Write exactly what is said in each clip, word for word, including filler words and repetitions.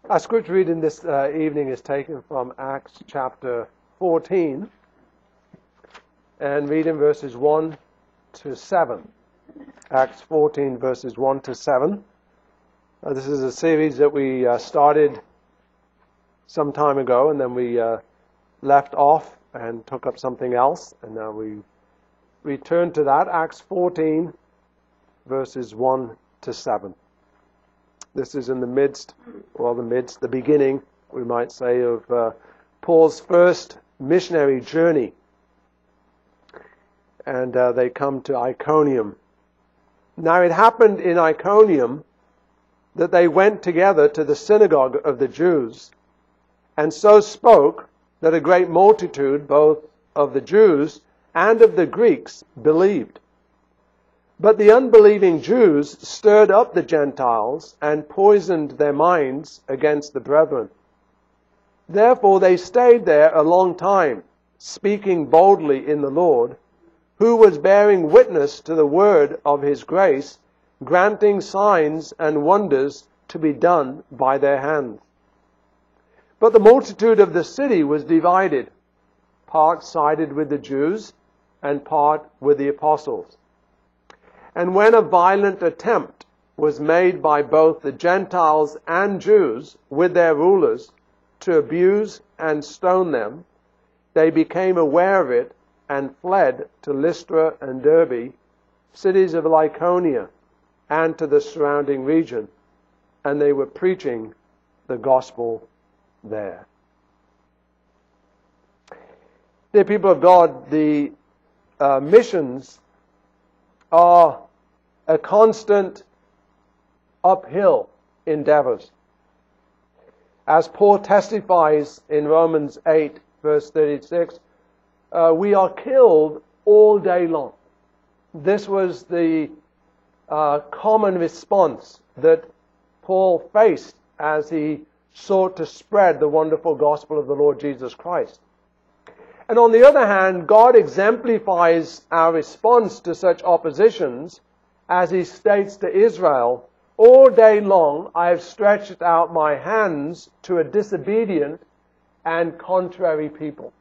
Our scripture reading this uh, evening is taken from Acts chapter fourteen and reading verses one to seven. Acts fourteen verses one to seven. Uh, this is a series that we uh, started some time ago, and then we uh, left off and took up something else, and now we return to that. Acts fourteen verses one to seven. This is in the midst, well, the midst, the beginning, we might say, of uh, Paul's first missionary journey. And uh, they come to Iconium. Now it happened in Iconium that they went together to the synagogue of the Jews, and so spoke that a great multitude, both of the Jews and of the Greeks, believed. But the unbelieving Jews stirred up the Gentiles and poisoned their minds against the brethren. Therefore they stayed there a long time, speaking boldly in the Lord, who was bearing witness to the word of his grace, granting signs and wonders to be done by their hands. But the multitude of the city was divided. Part sided with the Jews and part with the apostles. And when a violent attempt was made by both the Gentiles and Jews with their rulers to abuse and stone them, they became aware of it and fled to Lystra and Derbe, cities of Lycaonia, and to the surrounding region, and they were preaching the gospel there. Dear people of God, the uh, missions are a constant uphill endeavors. As Paul testifies in Romans eight, verse thirty-six, uh, we are killed all day long. This was the uh, common response that Paul faced as he sought to spread the wonderful gospel of the Lord Jesus Christ. And on the other hand, God exemplifies our response to such oppositions as he states to Israel, all day long I have stretched out my hands to a disobedient and contrary people.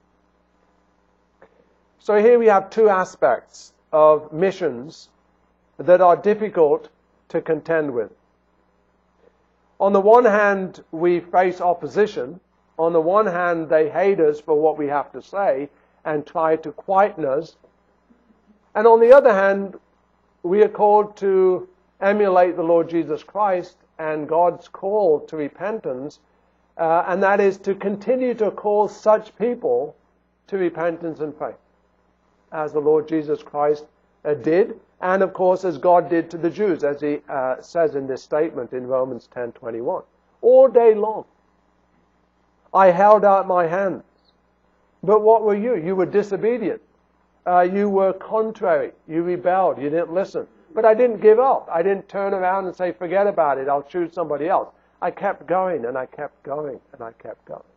So here we have two aspects of missions that are difficult to contend with. On the one hand, we face opposition. On the one hand, they hate us for what we have to say and try to quieten us. And on the other hand, we are called to emulate the Lord Jesus Christ and God's call to repentance, uh, and that is to continue to call such people to repentance and faith, as the Lord Jesus Christ uh, did, and of course as God did to the Jews, as he uh, says in this statement in Romans ten twenty-one. All day long I held out my hands. But what were you? You were disobedient. Uh, you were contrary. You rebelled. You didn't listen. But I didn't give up. I didn't turn around and say, forget about it. I'll choose somebody else. I kept going and I kept going and I kept going.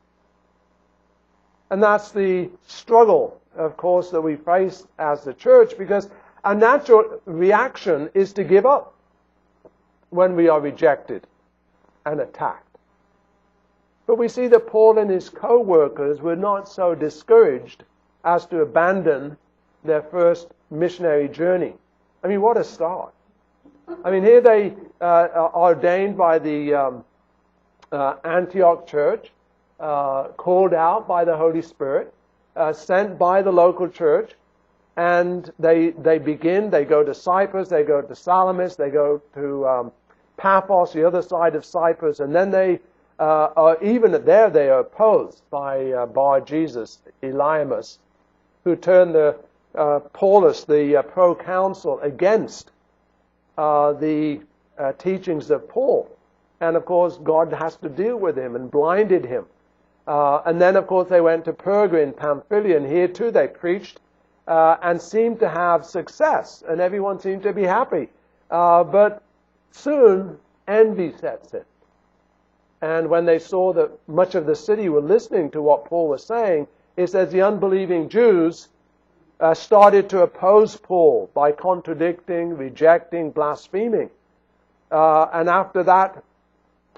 And that's the struggle, of course, that we face as the church, because a natural reaction is to give up when we are rejected and attacked. But we see that Paul and his co-workers were not so discouraged as to abandon their first missionary journey. I mean, what a start. I mean, here they uh, are ordained by the um, uh, Antioch church, uh, called out by the Holy Spirit, uh, sent by the local church, and they they begin, they go to Cyprus, they go to Salamis, they go to um, Paphos, the other side of Cyprus, and then they Uh, uh, even there they are opposed by uh, Bar-Jesus, Elymas, who turned the uh, Paulus, the uh, proconsul, against uh, the uh, teachings of Paul. And of course, God has to deal with him and blinded him. Uh, and then, of course, they went to Perga in Pamphylia, and here too they preached uh, and seemed to have success, and everyone seemed to be happy. Uh, but soon, envy sets in. And when they saw that much of the city were listening to what Paul was saying, it says the unbelieving Jews uh, started to oppose Paul by contradicting, rejecting, blaspheming. Uh, and after that,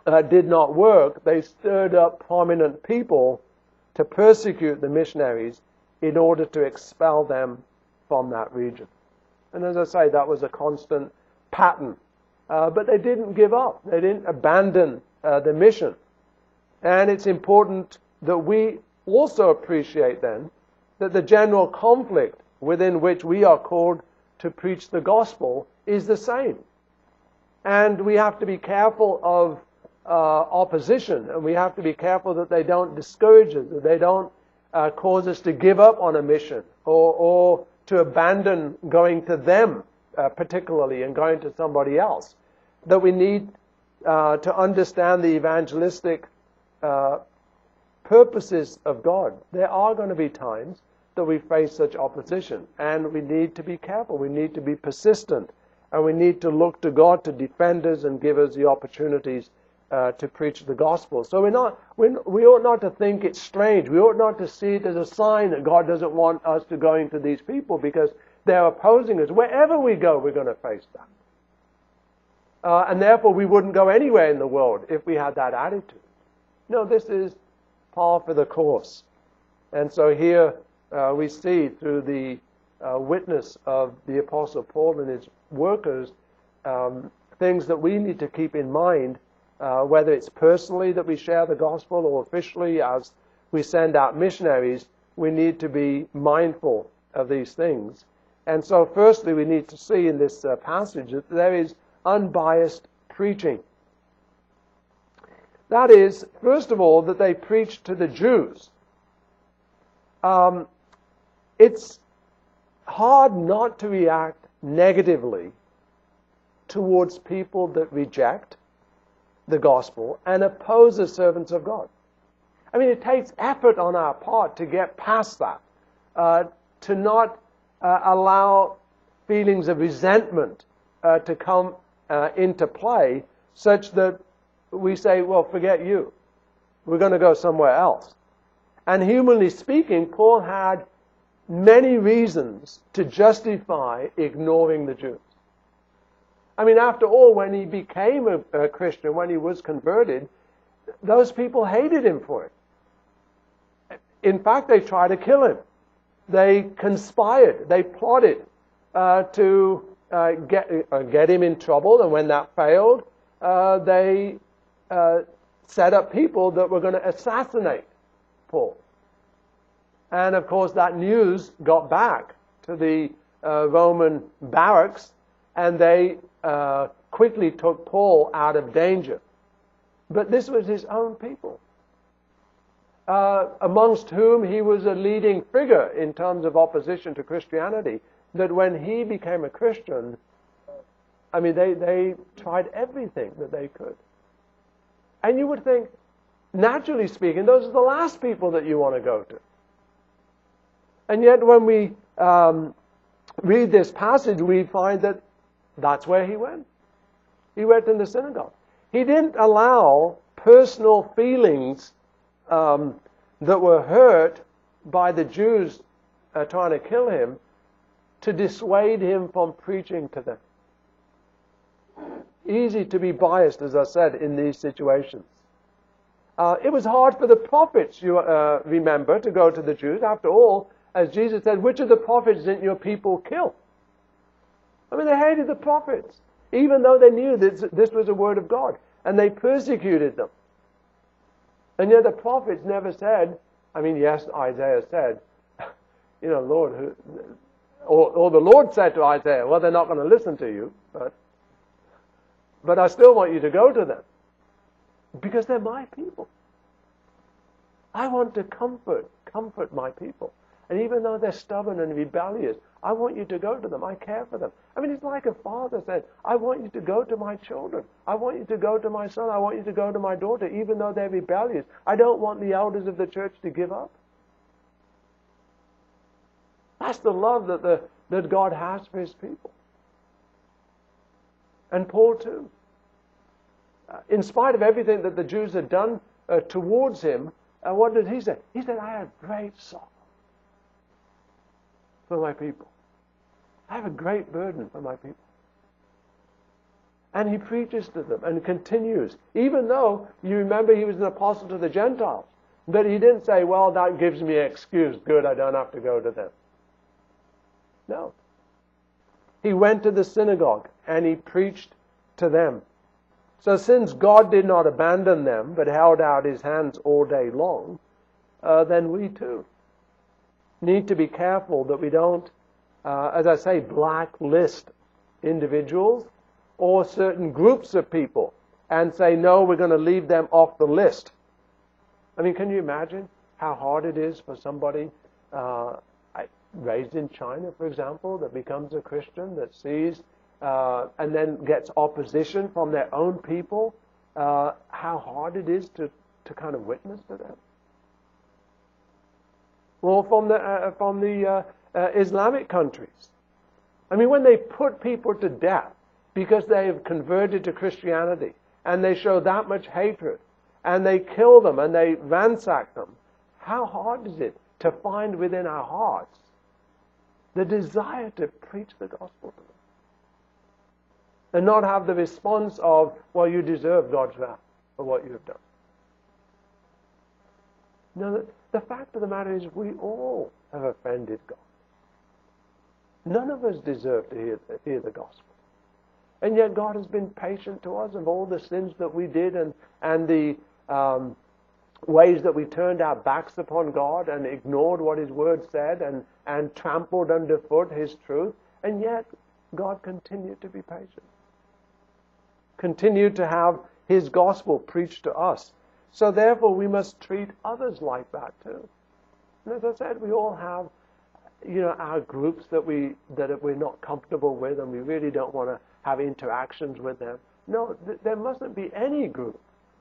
uh, did not work, they stirred up prominent people to persecute the missionaries in order to expel them from that region. And as I say, that was a constant pattern. Uh, but they didn't give up. They didn't abandon uh, the mission. And it's important that we also appreciate then that the general conflict within which we are called to preach the gospel is the same. And we have to be careful of uh, opposition, and we have to be careful that they don't discourage us, that they don't uh, cause us to give up on a mission or, or to abandon going to them uh, particularly and going to somebody else. That we need uh, to understand the evangelistic uh, purposes of God. There are going to be times that we face such opposition, and we need to be careful. We need to be persistent, and we need to look to God to defend us and give us the opportunities uh, to preach the gospel. So we're not, we're, we ought not to think it's strange. We ought not to see it as a sign that God doesn't want us to go into these people because they're opposing us. Wherever we go, we're going to face that. Uh, and therefore, we wouldn't go anywhere in the world if we had that attitude. No, this is par for the course. And so here uh, we see through the uh, witness of the Apostle Paul and his workers, um, things that we need to keep in mind, uh, whether it's personally that we share the gospel or officially as we send out missionaries, we need to be mindful of these things. And so firstly, we need to see in this uh, passage that there is unbiased preaching. That is, first of all, that they preached to the Jews. Um, it's hard not to react negatively towards people that reject the gospel and oppose the servants of God. I mean, it takes effort on our part to get past that, uh, to not uh, allow feelings of resentment uh, to come uh, into play, such that we say, well, forget you. We're going to go somewhere else. And humanly speaking, Paul had many reasons to justify ignoring the Jews. I mean, after all, when he became a, a Christian, when he was converted, those people hated him for it. In fact, they tried to kill him. They conspired. They plotted uh, to uh, get, uh, get him in trouble. And when that failed, uh, they uh, set up people that were going to assassinate Paul. And of course, that news got back to the uh, Roman barracks, and they uh, quickly took Paul out of danger. But this was his own people, uh, amongst whom he was a leading figure in terms of opposition to Christianity, that when he became a Christian, I mean, they, they tried everything that they could. And you would think, naturally speaking, those are the last people that you want to go to. And yet when we um, read this passage, we find that that's where he went. He went in the synagogue. He didn't allow personal feelings um, that were hurt by the Jews uh, trying to kill him to dissuade him from preaching to them. Easy to be biased, as I said, in these situations. Uh, it was hard for the prophets, you uh, remember, to go to the Jews. After all, as Jesus said, which of the prophets didn't your people kill? I mean, they hated the prophets, even though they knew that this was a word of God, and they persecuted them. And yet the prophets never said, I mean, yes, Isaiah said, you know, Lord, who, or, or the Lord said to Isaiah, well, they're not going to listen to you, but, but I still want you to go to them, because they're my people. I want to comfort, comfort my people. And even though they're stubborn and rebellious, I want you to go to them. I care for them. I mean, it's like a father said, I want you to go to my children. I want you to go to my son. I want you to go to my daughter, even though they're rebellious. I don't want the elders of the church to give up. That's the love that, the, that God has for his people. And Paul too. Uh, in spite of everything that the Jews had done uh, towards him, uh, what did he say? He said, I have great sorrow for my people. I have a great burden for my people. And he preaches to them and continues, even though you remember he was an apostle to the Gentiles. But he didn't say, well, that gives me an excuse. Good, I don't have to go to them. No. He went to the synagogue and he preached to them. So since God did not abandon them, but held out his hands all day long, uh, then we too need to be careful that we don't, uh, as I say, blacklist individuals or certain groups of people and say, no, we're going to leave them off the list. I mean, can you imagine how hard it is for somebody uh, raised in China, for example, that becomes a Christian, that sees uh, and then gets opposition from their own people, uh, how hard it is to, to kind of witness to them? Or from the, uh, from the uh, uh, Islamic countries. I mean, when they put people to death because they have converted to Christianity and they show that much hatred and they kill them and they ransack them, how hard is it to find within our hearts the desire to preach the gospel to them? And not have the response of, well, you deserve God's wrath for what you have done. No, the, the fact of the matter is we all have offended God. None of us deserve to hear, hear the gospel. And yet God has been patient to us of all the sins that we did and, and the um, ways that we turned our backs upon God and ignored what His Word said and, and trampled underfoot His truth. And yet God continued to be patient. Continued to have His gospel preached to us. So therefore we must treat others like that too. And as I said, we all have, you know, our groups that we that we're not comfortable with and we really don't want to have interactions with them. No, th- there mustn't be any group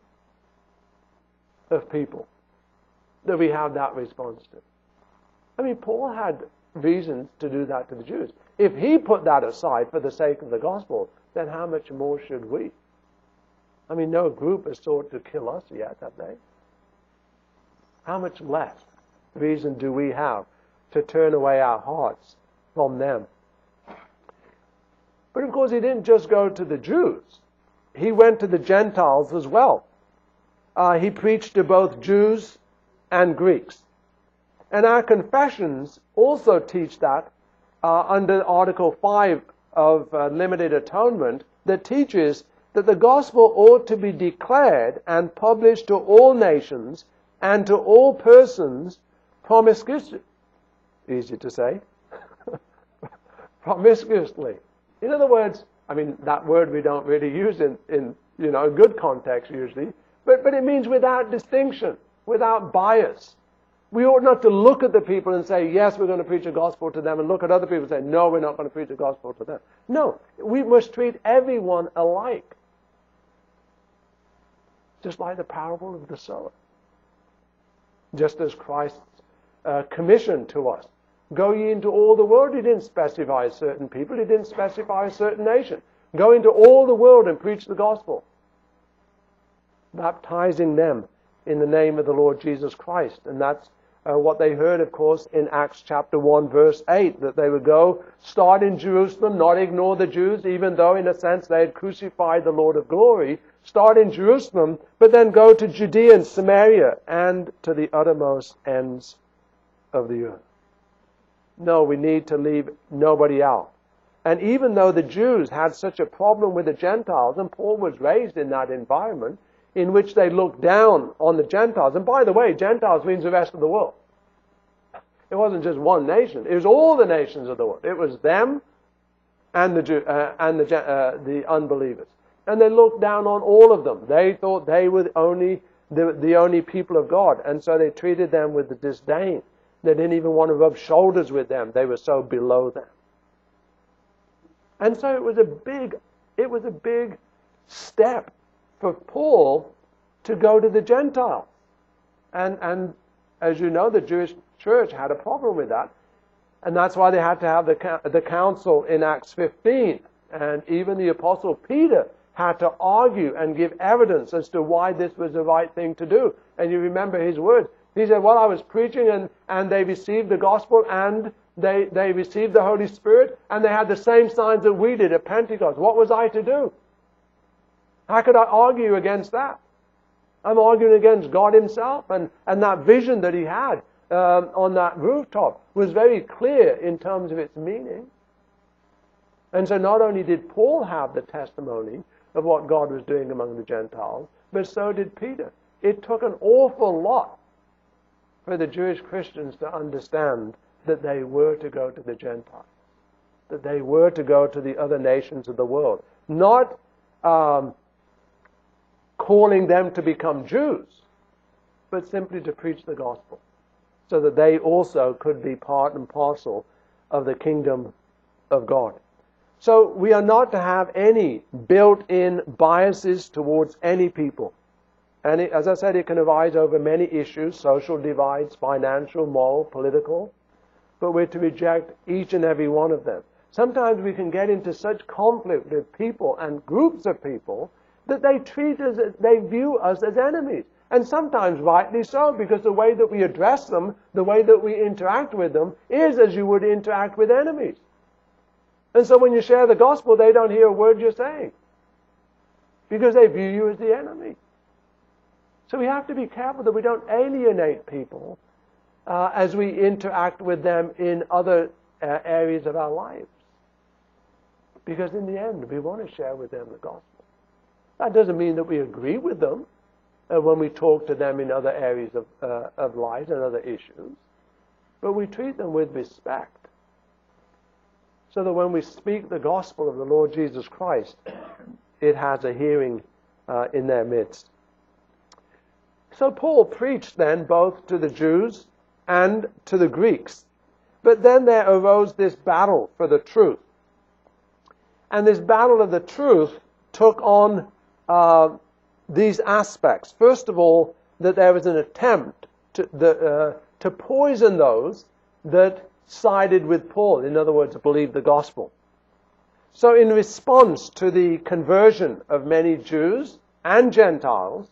of people that we have that response to. I mean, Paul had reasons to do that to the Jews. If he put that aside for the sake of the gospel, then how much more should we? I mean, no group has sought to kill us yet, have they? How much less reason do we have to turn away our hearts from them? But of course, he didn't just go to the Jews. He went to the Gentiles as well. Uh, he preached to both Jews and Greeks. And our confessions also teach that uh, under Article five of uh, Limited Atonement, that teaches that the gospel ought to be declared and published to all nations and to all persons promiscuously. Easy to say. Promiscuously. In other words, I mean, that word we don't really use in, in you know, good context usually, but, but it means without distinction, without bias. We ought not to look at the people and say, yes, we're going to preach the gospel to them, and look at other people and say, no, we're not going to preach the gospel to them. No, we must treat everyone alike. Just like the parable of the sower. Just as Christ's uh, commission to us. Go ye into all the world. He didn't specify certain people. He didn't specify a certain nation. Go into all the world and preach the gospel. Baptizing them in the name of the Lord Jesus Christ. And that's uh, what they heard, of course, in Acts chapter one, verse eight, that they would go, start in Jerusalem, not ignore the Jews, even though in a sense they had crucified the Lord of glory. Start in Jerusalem, but then go to Judea and Samaria and to the uttermost ends of the earth. No, we need to leave nobody out. And even though the Jews had such a problem with the Gentiles, and Paul was raised in that environment, in which they looked down on the Gentiles. And by the way, Gentiles means the rest of the world. It wasn't just one nation. It was all the nations of the world. It was them and the Jew, uh, and the, uh, the unbelievers. And they looked down on all of them. They thought they were the only, the, the only people of God. And so they treated them with the disdain. They didn't even want to rub shoulders with them. They were so below them. And so it was a big, it was a big step for Paul to go to the Gentiles. And, and as you know, the Jewish church had a problem with that. And that's why they had to have the, the council in Acts fifteen. And even the Apostle Peter had to argue and give evidence as to why this was the right thing to do. And you remember his words. He said, well, I was preaching and, and they received the gospel and they, they received the Holy Spirit and they had the same signs that we did at Pentecost. What was I to do? How could I argue against that? I'm arguing against God himself, and, and that vision that he had um, on that rooftop was very clear in terms of its meaning. And so not only did Paul have the testimony of what God was doing among the Gentiles, but so did Peter. It took an awful lot for the Jewish Christians to understand that they were to go to the Gentiles, that they were to go to the other nations of the world. Not um, calling them to become Jews, but simply to preach the gospel, so that they also could be part and parcel of the kingdom of God. So we are not to have any built-in biases towards any people. And it, as I said, it can arise over many issues, social divides, financial, moral, political. But we're to reject each and every one of them. Sometimes we can get into such conflict with people and groups of people that they treat us, they view us as enemies. And sometimes rightly so, because the way that we address them, the way that we interact with them, is as you would interact with enemies. And so when you share the gospel, they don't hear a word you're saying, because they view you as the enemy. So we have to be careful that we don't alienate people uh, as we interact with them in other uh, areas of our lives. Because in the end, we want to share with them the gospel. That doesn't mean that we agree with them uh, when we talk to them in other areas of, uh, of life and other issues. But we treat them with respect, so that when we speak the gospel of the Lord Jesus Christ, it has a hearing uh, in their midst. So Paul preached then both to the Jews and to the Greeks. But then there arose this battle for the truth. And this battle of the truth took on uh, these aspects. First of all, that there was an attempt to, the, uh, to poison those that sided with Paul. In other words, believed the gospel. So in response to the conversion of many Jews and Gentiles,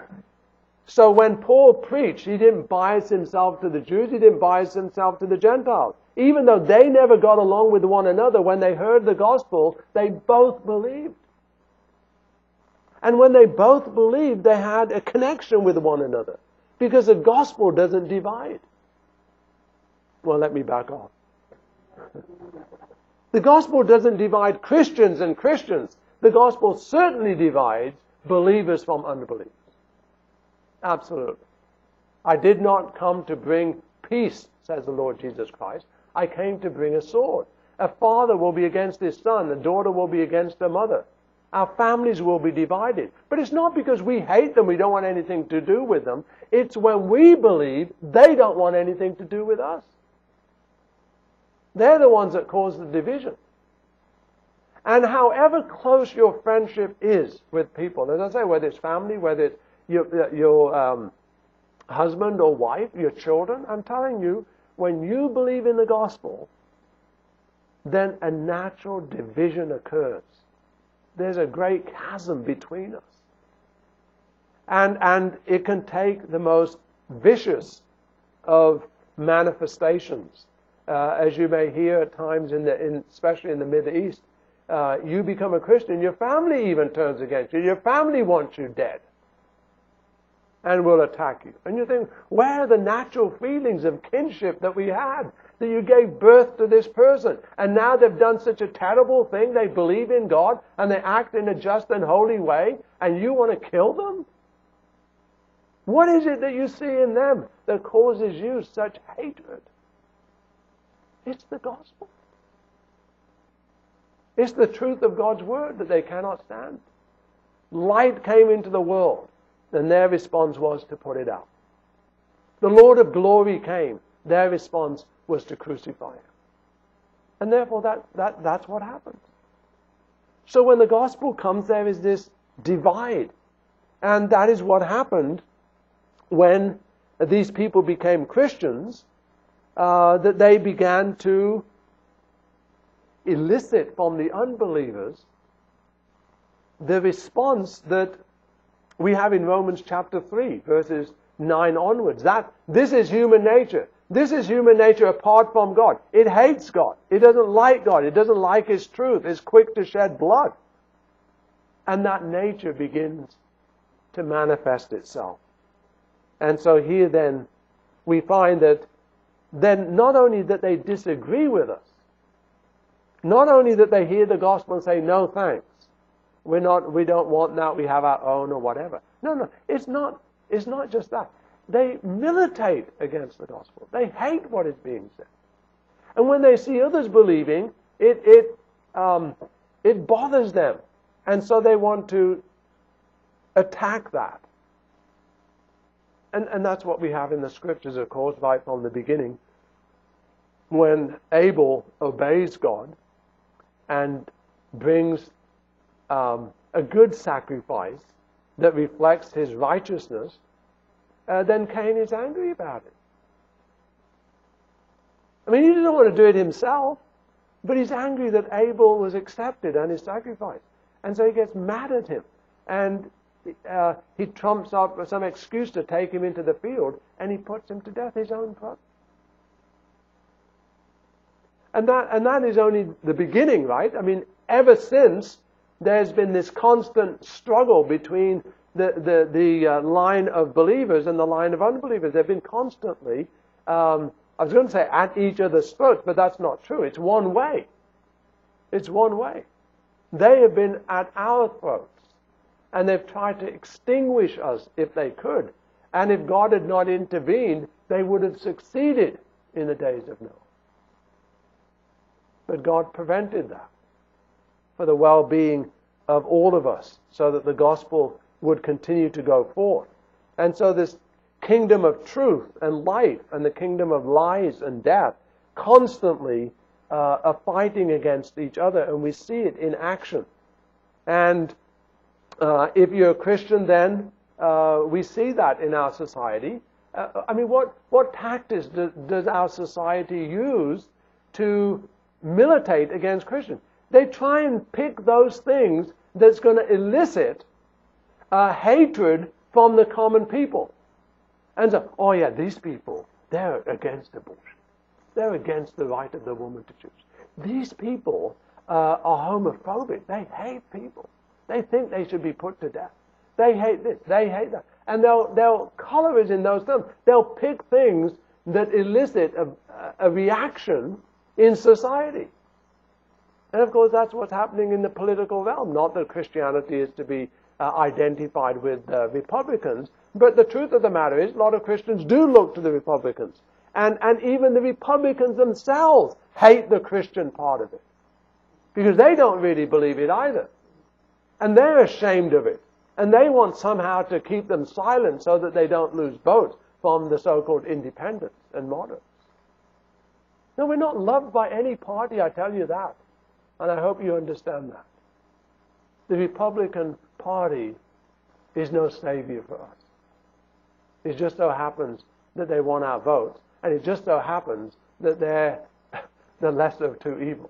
so when Paul preached, he didn't bias himself to the Jews, he didn't bias himself to the Gentiles. Even though they never got along with one another, when they heard the gospel, they both believed. And when they both believed, they had a connection with one another, because the gospel doesn't divide. Well, let me back off. The gospel doesn't divide Christians and Christians. The gospel certainly divides believers from unbelievers. Absolutely. I did not come to bring peace, says the Lord Jesus Christ. I came to bring a sword. A father will be against his son. A daughter will be against her mother. Our families will be divided. But it's not because we hate them, we don't want anything to do with them. It's when we believe they don't want anything to do with us. They're the ones that cause the division. And however close your friendship is with people, as I say, whether it's family, whether it's your, your um, husband or wife, your children, I'm telling you, when you believe in the gospel, then a natural division occurs. There's a great chasm between us. And, and it can take the most vicious of manifestations. Uh, as you may hear at times, in the, in, especially in the Middle East, uh, you become a Christian, your family even turns against you. Your family wants you dead and will attack you. And you think, where are the natural feelings of kinship that we had? That you gave birth to this person, and now they've done such a terrible thing, they believe in God, and they act in a just and holy way, and you want to kill them? What is it that you see in them that causes you such hatred? It's the gospel. It's the truth of God's word that they cannot stand. Light came into the world, and their response was to put it out. The Lord of glory came. Their response was to crucify him. And therefore that, that, that's what happens. So when the gospel comes, there is this divide. And that is what happened when these people became Christians, uh, that they began to elicit from the unbelievers the response that we have in Romans chapter three, verses nine onwards. That this is human nature. This is human nature apart from God. It hates God. It doesn't like God. It doesn't like His truth. It's quick to shed blood. And that nature begins to manifest itself. And so here then we find that then not only that they disagree with us, not only that they hear the gospel and say, no thanks, we're not, we don't want that, we have our own or whatever. No, no, it's not, it's not just that. They militate against the gospel. They hate what is being said. And when they see others believing, it, it, um, it bothers them. And so they want to attack that. And, and that's what we have in the scriptures, of course, right from the beginning. When Abel obeys God and brings um, a good sacrifice that reflects his righteousness, uh, then Cain is angry about it. I mean, he doesn't want to do it himself, but he's angry that Abel was accepted and his sacrifice. And so he gets mad at him. And uh, he trumps up some excuse to take him into the field, and he puts him to death, his own brother. And that, and that is only the beginning, right? I mean, ever since, there's been this constant struggle between the, the, the uh, line of believers and the line of unbelievers. They've been constantly, um, I was going to say at each other's throats, but that's not true. It's one way. It's one way. They have been at our throats. And they've tried to extinguish us if they could. And if God had not intervened, they would have succeeded in the days of Noah. But God prevented that for the well-being of all of us, so that the gospel would continue to go forth. And so this kingdom of truth and life and the kingdom of lies and death constantly uh, are fighting against each other, and we see it in action. And uh, if you're a Christian, then uh, we see that in our society. Uh, I mean, what, what tactics do, does our society use to militate against Christians? They try and pick those things that's going to elicit uh, hatred from the common people. And so, oh yeah, these people, they're against abortion. They're against the right of the woman to choose. These people uh, are homophobic. They hate people. They think they should be put to death. They hate this. They hate that. And they'll, they'll color it in those terms. They'll pick things that elicit a, a reaction in society. And of course, that's what's happening in the political realm. Not that Christianity is to be uh, identified with uh, Republicans, but the truth of the matter is, a lot of Christians do look to the Republicans. And, and even the Republicans themselves hate the Christian part of it. Because they don't really believe it either. And they're ashamed of it. And they want somehow to keep them silent so that they don't lose votes from the so-called independents and moderates. No, we're not loved by any party, I tell you that. And I hope you understand that. The Republican Party is no savior for us. It just so happens that they want our votes. And it just so happens that they're the lesser of two evils.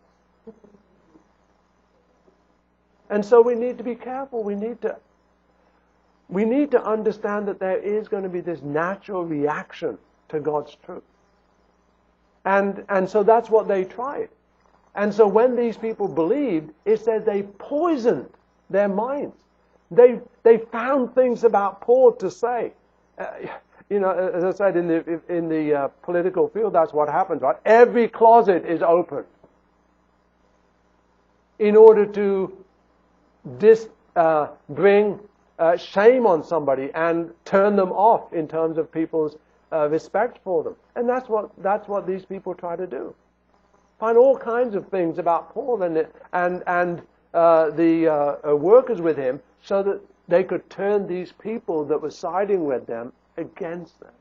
And so we need to be careful. We need to, we need to understand that there is going to be this natural reaction to God's truth. And, and so that's what they tried. And so when these people believed, it said they poisoned their minds. They, they found things about Paul to say. Uh, you know, as I said, in the, in the uh, political field, that's what happens, right? Every closet is open in order to dis, uh, bring uh, shame on somebody and turn them off in terms of people's uh, respect for them. And that's what, that's what these people try to do. Find all kinds of things about Paul and, and, and uh, the uh, workers with him so that they could turn these people that were siding with them against them.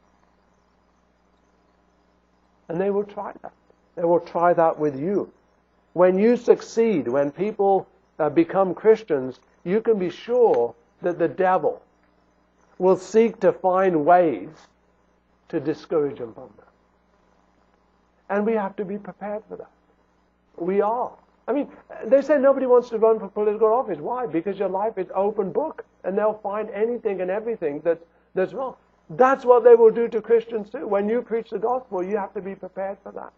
And they will try that. They will try that with you. When you succeed, when people uh, become Christians, you can be sure that the devil will seek to find ways to discourage them from that. And we have to be prepared for that. We are. I mean, they say nobody wants to run for political office. Why? Because your life is open book, and they'll find anything and everything that, that's wrong. That's what they will do to Christians too. When you preach the gospel, you have to be prepared for that.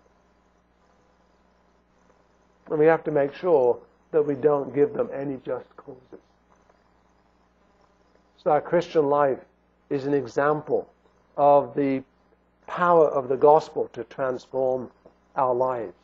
And we have to make sure that we don't give them any just causes. So our Christian life is an example of the power of the gospel to transform our lives.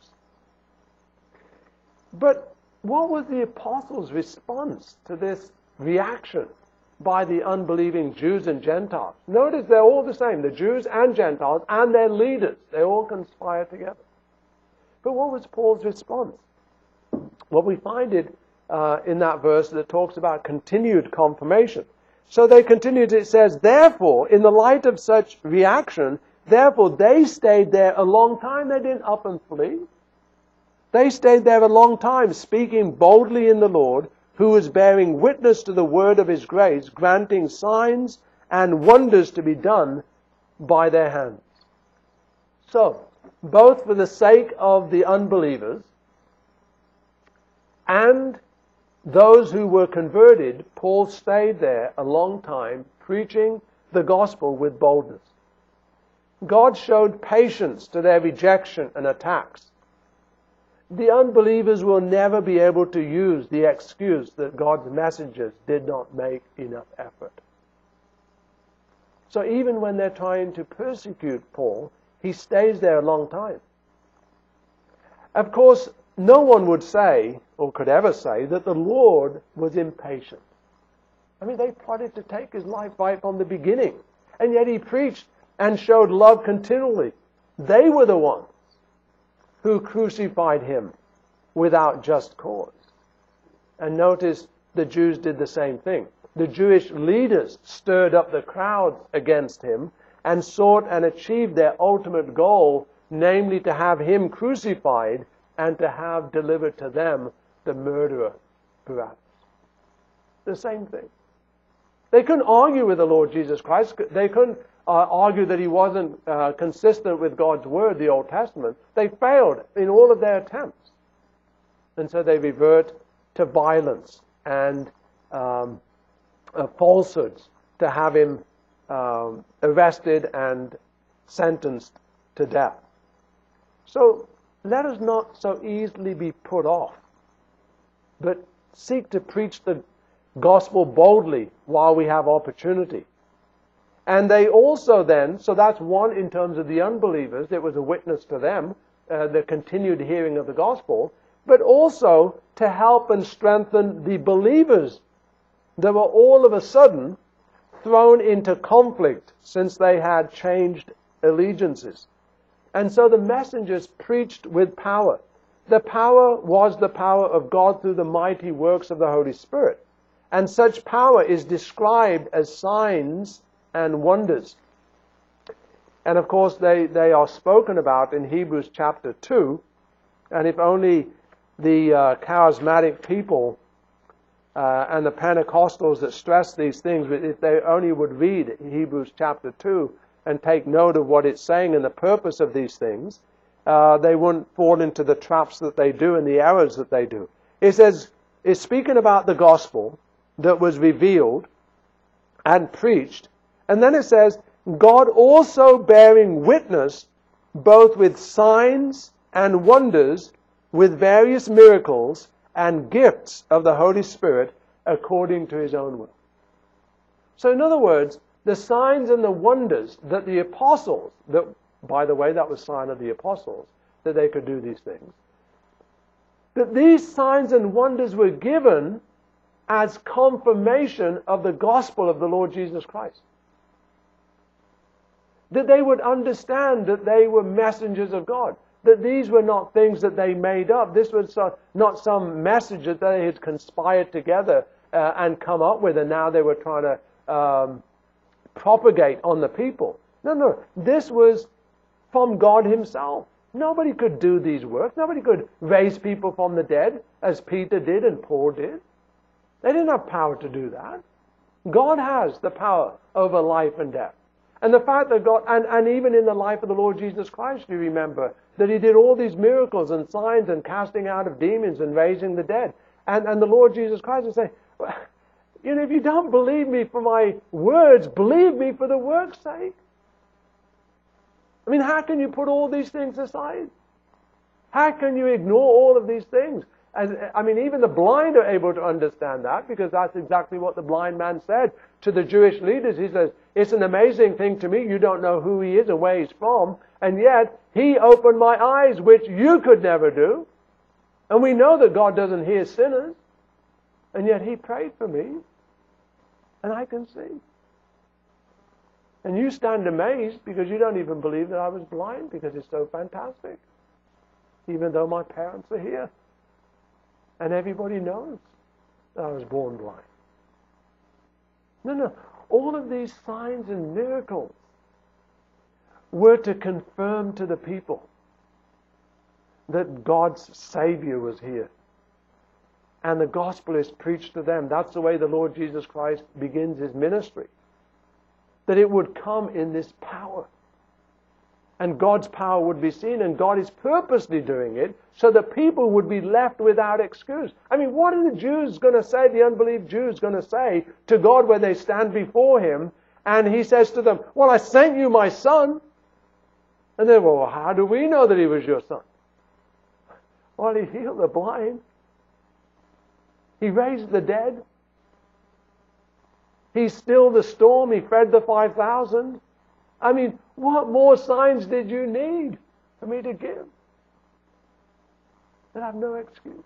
But what was the apostles' response to this reaction by the unbelieving Jews and Gentiles? Notice they're all the same, the Jews and Gentiles and their leaders. They all conspire together. But what was Paul's response? Well, we find it uh, in that verse that talks about continued confirmation. So they continued, it says, therefore, in the light of such reaction, therefore they stayed there a long time. They didn't up and flee. They stayed there a long time, speaking boldly in the Lord, who was bearing witness to the word of his grace, granting signs and wonders to be done by their hands. So, both for the sake of the unbelievers and those who were converted, Paul stayed there a long time, preaching the gospel with boldness. God showed patience to their rejection and attacks. The unbelievers will never be able to use the excuse that God's messengers did not make enough effort. So even when they're trying to persecute Paul, he stays there a long time. Of course, no one would say, or could ever say, that the Lord was impatient. I mean, they plotted to take his life right from the beginning. And yet he preached and showed love continually. They were the ones who crucified him without just cause. And notice the Jews did the same thing. The Jewish leaders stirred up the crowds against him and sought and achieved their ultimate goal, namely to have him crucified and to have delivered to them the murderer, Barabbas. The same thing. They couldn't argue with the Lord Jesus Christ. They couldn't uh, argue that he wasn't uh, consistent with God's word, the Old Testament. They failed in all of their attempts. And so they revert to violence and um, uh, falsehoods to have him um, arrested and sentenced to death. So let us not so easily be put off, but seek to preach the gospel boldly while we have opportunity. And they also then, so that's one in terms of the unbelievers, it was a witness to them, uh, the continued hearing of the gospel, but also to help and strengthen the believers that were all of a sudden thrown into conflict since they had changed allegiances. And so the messengers preached with power. The power was the power of God through the mighty works of the Holy Spirit. And such power is described as signs and wonders. And of course they, they are spoken about in Hebrews chapter two. And if only the uh, charismatic people uh, and the Pentecostals that stress these things, if they only would read Hebrews chapter two and take note of what it's saying and the purpose of these things, uh, they wouldn't fall into the traps that they do and the errors that they do. It says, it's speaking about the gospel that was revealed and preached. And then it says, God also bearing witness both with signs and wonders, with various miracles and gifts of the Holy Spirit according to his own will. So in other words, the signs and the wonders that the apostles, that, by the way, that was a sign of the apostles, that they could do these things, that these signs and wonders were given as confirmation of the gospel of the Lord Jesus Christ. That they would understand that they were messengers of God. That these were not things that they made up. This was not some message that they had conspired together uh, and come up with, and now they were trying to um, propagate on the people. No, no. This was from God himself. Nobody could do these works. Nobody could raise people from the dead, as Peter did and Paul did. They didn't have power to do that. God has the power over life and death. And the fact that God, and, and even in the life of the Lord Jesus Christ, you remember that he did all these miracles and signs and casting out of demons and raising the dead. And, and the Lord Jesus Christ would say, well, you know, if you don't believe me for my words, believe me for the work's sake. I mean, how can you put all these things aside? How can you ignore all of these things As, I mean, even the blind are able to understand that, because that's exactly what the blind man said to the Jewish leaders. He says, it's an amazing thing to me. You don't know who he is and where he's from. And yet, he opened my eyes, which you could never do. And we know that God doesn't hear sinners. And yet he prayed for me. And I can see. And you stand amazed because you don't even believe that I was blind, because it's so fantastic. Even though my parents are here. And everybody knows that I was born blind. No, no. All of these signs and miracles were to confirm to the people that God's Savior was here. And the gospel is preached to them. That's the way the Lord Jesus Christ begins his ministry. That it would come in this power. And God's power would be seen, and God is purposely doing it so that people would be left without excuse. I mean, what are the Jews going to say, the unbelieving Jews going to say to God when they stand before him and he says to them, well, I sent you my son. And they, well, how do we know that he was your son? Well, he healed the blind. He raised the dead. He stilled the storm. He fed the five thousand. I mean, what more signs did you need for me to give? That have no excuse.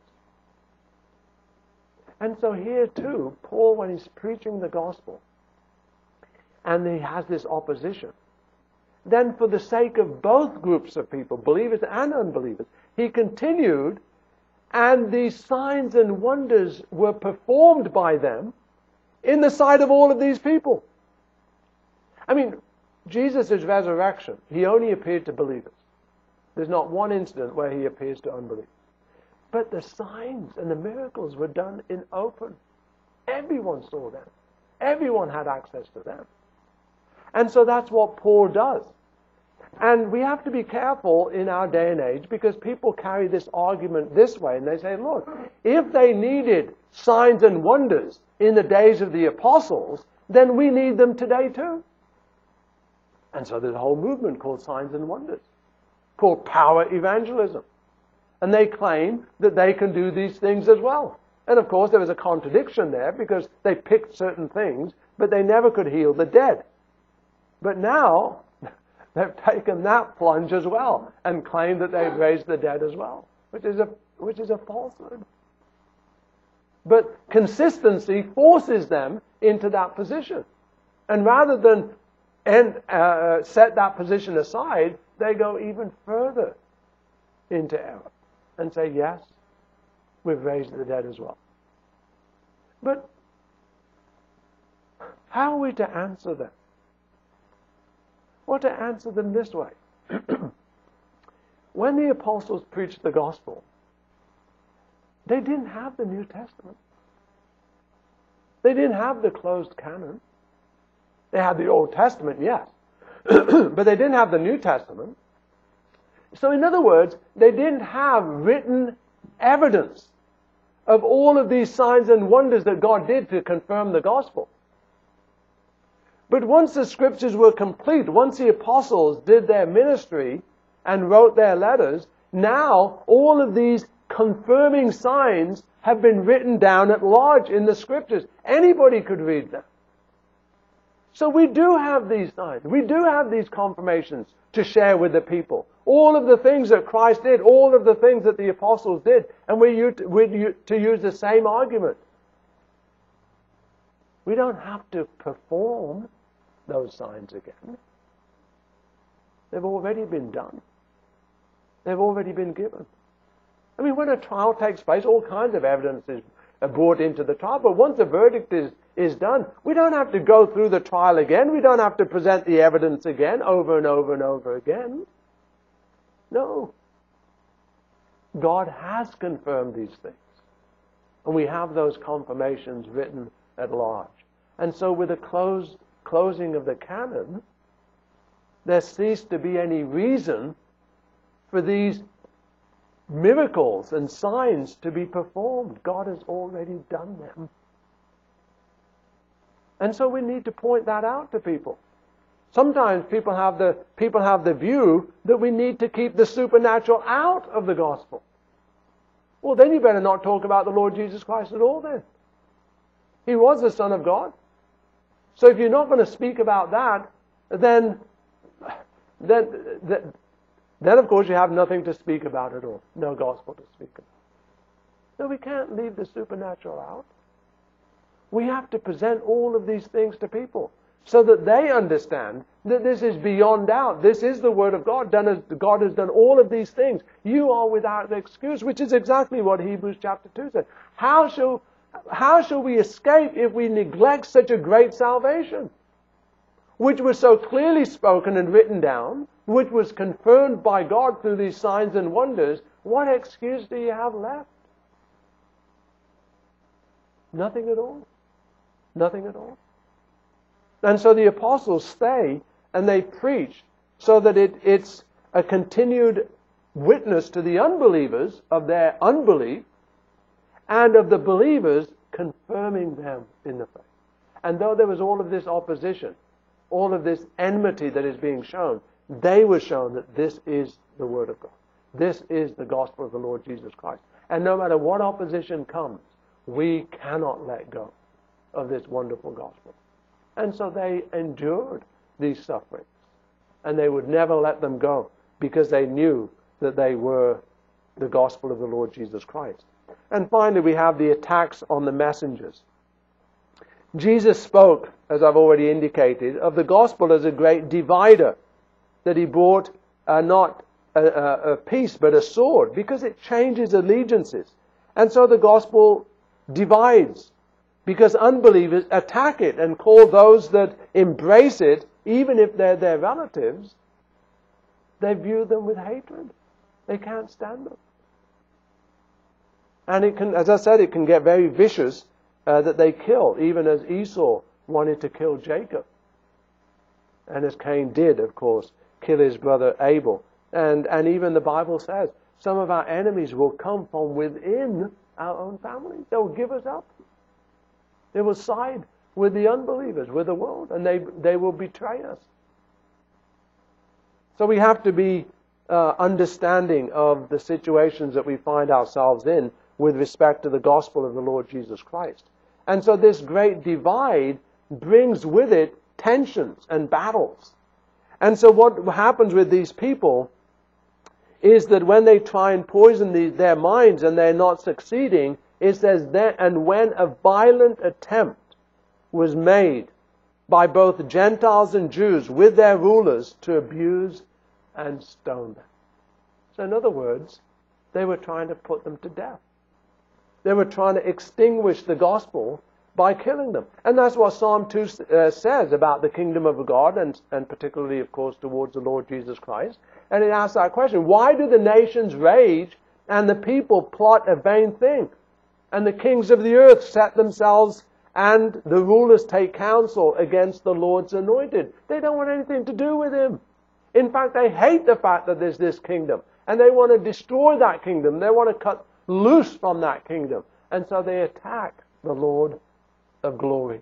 And so here too, Paul, when he's preaching the gospel, and he has this opposition, then for the sake of both groups of people, believers and unbelievers, he continued, and these signs and wonders were performed by them in the sight of all of these people. I mean, Jesus' resurrection, he only appeared to believers. There's not one incident where he appears to unbelievers. But the signs and the miracles were done in open. Everyone saw them. Everyone had access to them. And so that's what Paul does. And we have to be careful in our day and age, because people carry this argument this way, and they say, look, if they needed signs and wonders in the days of the apostles, then we need them today too. And so there's a whole movement called Signs and Wonders, called Power Evangelism. And they claim that they can do these things as well. And of course there was a contradiction there, because they picked certain things, but they never could heal the dead. But now they've taken that plunge as well and claim that they've raised the dead as well, which is a which is a falsehood. But consistency forces them into that position. And rather than and uh, set that position aside, they go even further into error and say, yes, we've raised the dead as well. But how are we to answer them? Well, to answer them this way. When the apostles preached the gospel, they didn't have the New Testament. They didn't have the closed canon. They had the Old Testament, yes. But they didn't have the New Testament. So in other words, they didn't have written evidence of all of these signs and wonders that God did to confirm the gospel. But once the scriptures were complete, once the apostles did their ministry and wrote their letters, now all of these confirming signs have been written down at large in the scriptures. Anybody could read them. So we do have these signs. We do have these confirmations to share with the people. All of the things that Christ did, all of the things that the apostles did, and we're to use the same argument. We don't have to perform those signs again. They've already been done. They've already been given. I mean, when a trial takes place, all kinds of evidence is brought into the trial, but once the verdict is, is done, we don't have to go through the trial again. We don't have to present the evidence again, over and over and over again. No. God has confirmed these things. And we have those confirmations written at large. And so with the closed, closing of the canon, there ceased to be any reason for these miracles and signs to be performed. God has already done them. And so we need to point that out to people. Sometimes people have the people have the view that we need to keep the supernatural out of the gospel. Well, then you better not talk about the Lord Jesus Christ at all then. He was the Son of God. So if you're not going to speak about that, then, then, then, then of course you have nothing to speak about at all. No gospel to speak about. No, we can't leave the supernatural out. We have to present all of these things to people so that they understand that this is beyond doubt. This is the Word of God. Done as God has done all of these things. You are without excuse, which is exactly what Hebrews chapter two said. How shall, how shall we escape if we neglect such a great salvation, which was so clearly spoken and written down, which was confirmed by God through these signs and wonders? What excuse do you have left? Nothing at all. Nothing at all. And so the apostles stay and they preach so that it, it's a continued witness to the unbelievers of their unbelief and of the believers confirming them in the faith. And though there was all of this opposition, all of this enmity that is being shown, they were shown that this is the Word of God. This is the gospel of the Lord Jesus Christ. And no matter what opposition comes, we cannot let go of this wonderful gospel. And so they endured these sufferings. And they would never let them go because they knew that they were the gospel of the Lord Jesus Christ. And finally, we have the attacks on the messengers. Jesus spoke, as I've already indicated, of the gospel as a great divider, that he brought uh, not a, a, a peace but a sword, because it changes allegiances. And so the gospel divides, because unbelievers attack it and call those that embrace it, even if they're their relatives, they view them with hatred. They can't stand them. And it can, as I said, it can get very vicious, uh, that they kill, even as Esau wanted to kill Jacob. And as Cain did, of course, kill his brother Abel. And, and even the Bible says some of our enemies will come from within our own families. They will give us up. They will side with the unbelievers, with the world, and they, they will betray us. So we have to be uh, understanding of the situations that we find ourselves in with respect to the gospel of the Lord Jesus Christ. And so this great divide brings with it tensions and battles. And so what happens with these people is that when they try and poison the, their minds and they're not succeeding, it says, that, and when a violent attempt was made by both Gentiles and Jews with their rulers to abuse and stone them. So in other words, they were trying to put them to death. They were trying to extinguish the gospel by killing them. And that's what Psalm two uh, says about the kingdom of God, and, and particularly, of course, towards the Lord Jesus Christ. And it asks that question, why do the nations rage and the people plot a vain thing? And the kings of the earth set themselves, and the rulers take counsel against the Lord's anointed. They don't want anything to do with him. In fact, they hate the fact that there's this kingdom. And they want to destroy that kingdom. They want to cut loose from that kingdom. And so they attack the Lord of glory.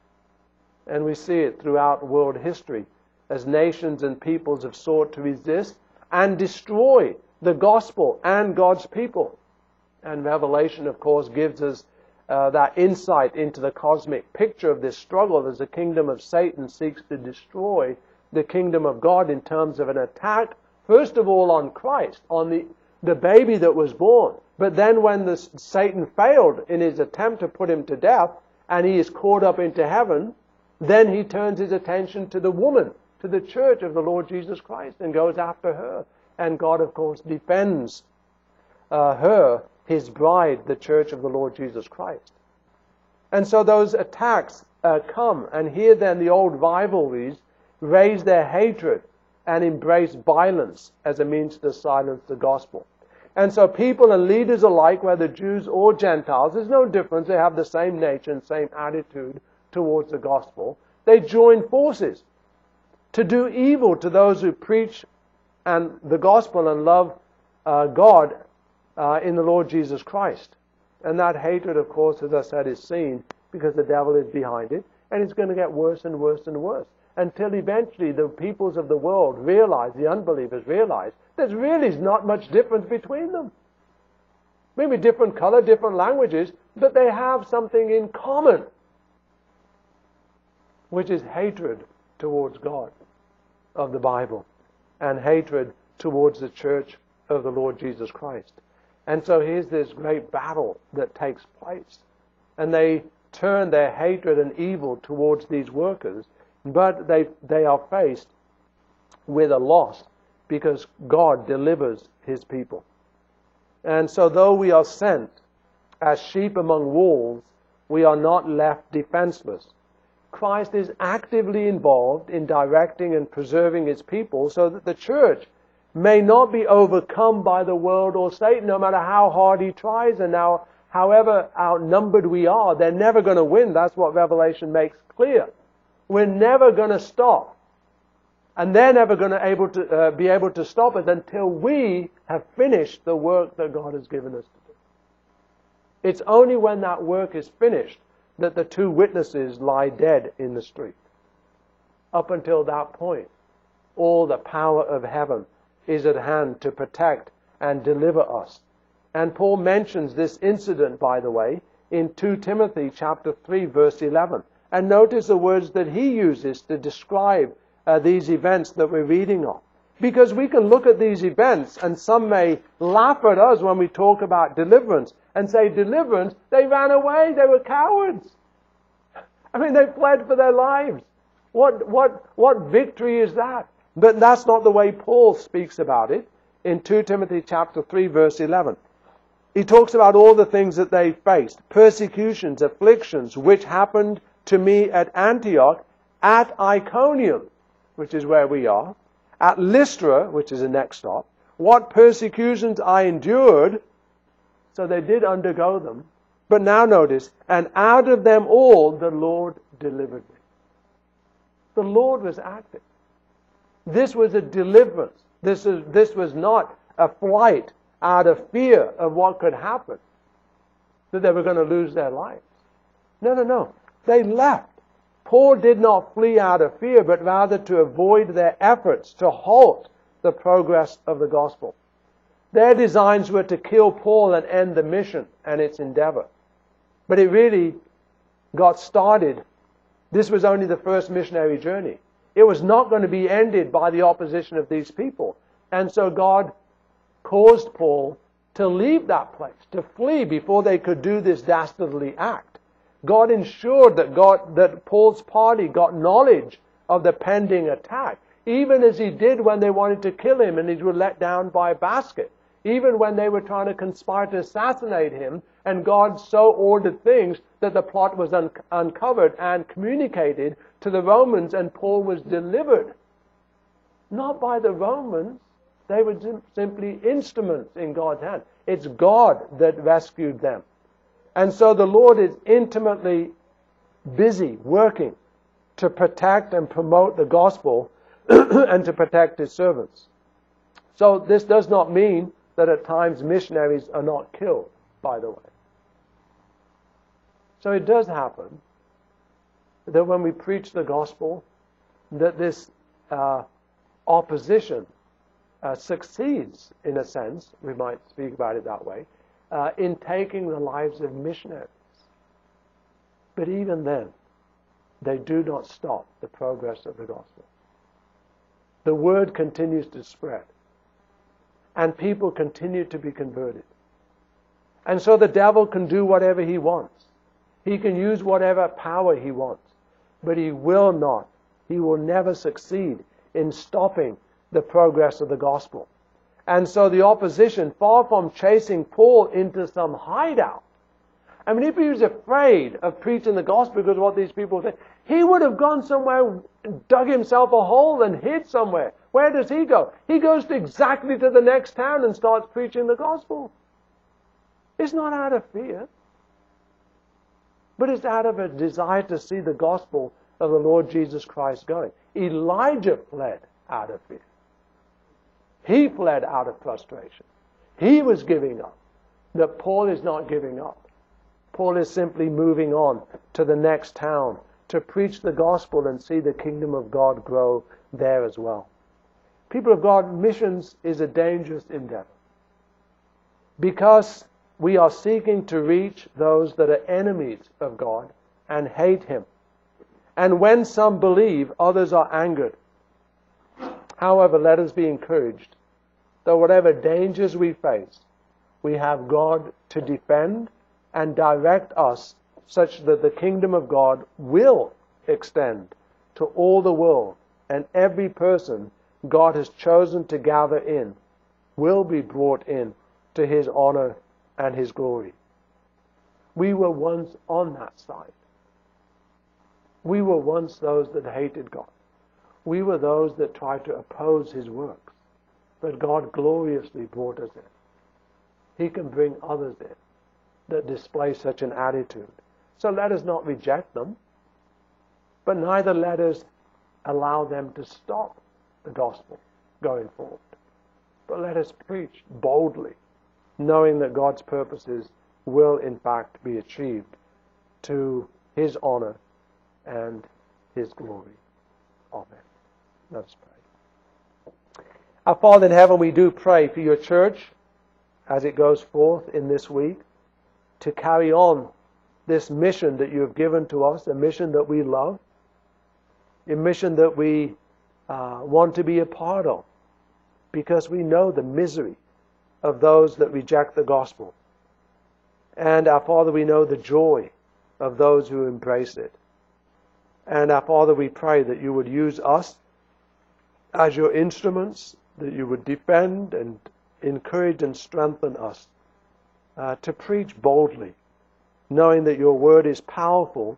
And we see it throughout world history as nations and peoples have sought to resist and destroy the gospel and God's people. And Revelation, of course, gives us uh, that insight into the cosmic picture of this struggle as the kingdom of Satan seeks to destroy the kingdom of God in terms of an attack, first of all on Christ, on the, the baby that was born. But then when the, Satan failed in his attempt to put him to death, and he is caught up into heaven, then he turns his attention to the woman, to the church of the Lord Jesus Christ, and goes after her. And God, of course, defends uh, her, his bride, the church of the Lord Jesus Christ. And so those attacks uh, come, and here then the old rivalries raise their hatred and embrace violence as a means to silence the gospel. And so people and leaders alike, whether Jews or Gentiles, there's no difference. They have the same nature and same attitude towards the gospel. They join forces to do evil to those who preach and the gospel and love uh, God uh, in the Lord Jesus Christ. And that hatred, of course, as I said, is seen because the devil is behind it. And it's going to get worse and worse and worse until eventually the peoples of the world realize, the unbelievers realize, there's really not much difference between them. Maybe different color, different languages, but they have something in common, which is hatred towards God of the Bible and hatred towards the church of the Lord Jesus Christ. And so here's this great battle that takes place. And they turn their hatred and evil towards these workers, but they, they are faced with a loss because God delivers His people. And so though we are sent as sheep among wolves, we are not left defenseless. Christ is actively involved in directing and preserving His people so that the church may not be overcome by the world or Satan, no matter how hard he tries and now however outnumbered we are. They're never going to win. That's what Revelation makes clear. We're never going to stop. And they're never going to able to uh, be able to stop us until we have finished the work that God has given us to do. It's only when that work is finished that the two witnesses lie dead in the street. Up until that point, all the power of heaven is at hand to protect and deliver us. And Paul mentions this incident, by the way, in Second Timothy chapter three, verse eleven. And notice the words that he uses to describe uh, these events that we're reading of. Because we can look at these events, and some may laugh at us when we talk about deliverance, and say, deliverance, they ran away, they were cowards. I mean, they fled for their lives. What, what, what victory is that? But that's not the way Paul speaks about it in Second Timothy chapter three, verse eleven. He talks about all the things that they faced. Persecutions, afflictions, which happened to me at Antioch, at Iconium, which is where we are, at Lystra, which is the next stop. What persecutions I endured. So they did undergo them. But now notice, and out of them all the Lord delivered me. The Lord was active. This was a deliverance. This is, this was not a flight out of fear of what could happen, that they were going to lose their lives. No, no, no. They left. Paul did not flee out of fear, but rather to avoid their efforts to halt the progress of the gospel. Their designs were to kill Paul and end the mission and its endeavor. But it really got started. This was only the first missionary journey. It was not going to be ended by the opposition of these people. And so God caused Paul to leave that place, to flee before they could do this dastardly act. God ensured that God, that Paul's party got knowledge of the pending attack, even as he did when they wanted to kill him and he was let down by a basket. Even when they were trying to conspire to assassinate him, and God so ordered things that the plot was un- uncovered and communicated to the Romans, and Paul was delivered. Not by the Romans. They were simply instruments in God's hand. It's God that rescued them. And so the Lord is intimately busy working to protect and promote the gospel and to protect His servants. So this does not mean that at times missionaries are not killed, by the way. So it does happen that when we preach the gospel, that this uh, opposition uh, succeeds, in a sense, we might speak about it that way, uh, in taking the lives of missionaries. But even then, they do not stop the progress of the gospel. The word continues to spread. And people continue to be converted. And so the devil can do whatever he wants. He can use whatever power he wants. But he will not, he will never succeed in stopping the progress of the gospel. And so the opposition, far from chasing Paul into some hideout, I mean, if he was afraid of preaching the gospel because of what these people think, he would have gone somewhere, dug himself a hole and hid somewhere. Where does he go? He goes to exactly to the next town and starts preaching the gospel. It's not out of fear, but it's out of a desire to see the gospel of the Lord Jesus Christ going. Elijah fled out of fear. He fled out of frustration. He was giving up. But Paul is not giving up. Paul is simply moving on to the next town to preach the gospel and see the kingdom of God grow there as well. People of God, missions is a dangerous endeavor. Because we are seeking to reach those that are enemies of God and hate Him. And when some believe, others are angered. However, let us be encouraged that whatever dangers we face, we have God to defend and direct us such that the kingdom of God will extend to all the world, and every person God has chosen to gather in will be brought in to His honor and His glory. We were once on that side. We were once those that hated God. We were those that tried to oppose His works. But God gloriously brought us in. He can bring others in that display such an attitude. So let us not reject them, but neither let us allow them to stop the gospel going forward. But let us preach boldly, knowing that God's purposes will in fact be achieved to His honor and His glory. Amen. Let us pray. Our Father in heaven, we do pray for your church as it goes forth in this week to carry on this mission that you have given to us, a mission that we love, a mission that we uh, want to be a part of, because we know the misery of those that reject the gospel. And our Father, we know the joy of those who embrace it. And our Father, we pray that you would use us as your instruments, that you would defend and encourage and strengthen us uh, to preach boldly, knowing that your word is powerful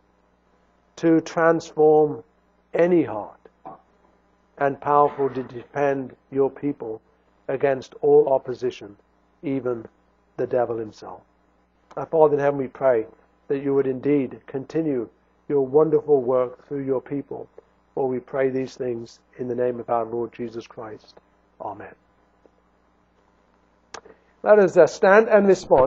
to transform any heart and powerful to defend your people against all opposition, even the devil himself. Our Father in heaven, we pray that you would indeed continue your wonderful work through your people. For we pray these things in the name of our Lord Jesus Christ. Amen. Let us uh, stand and respond.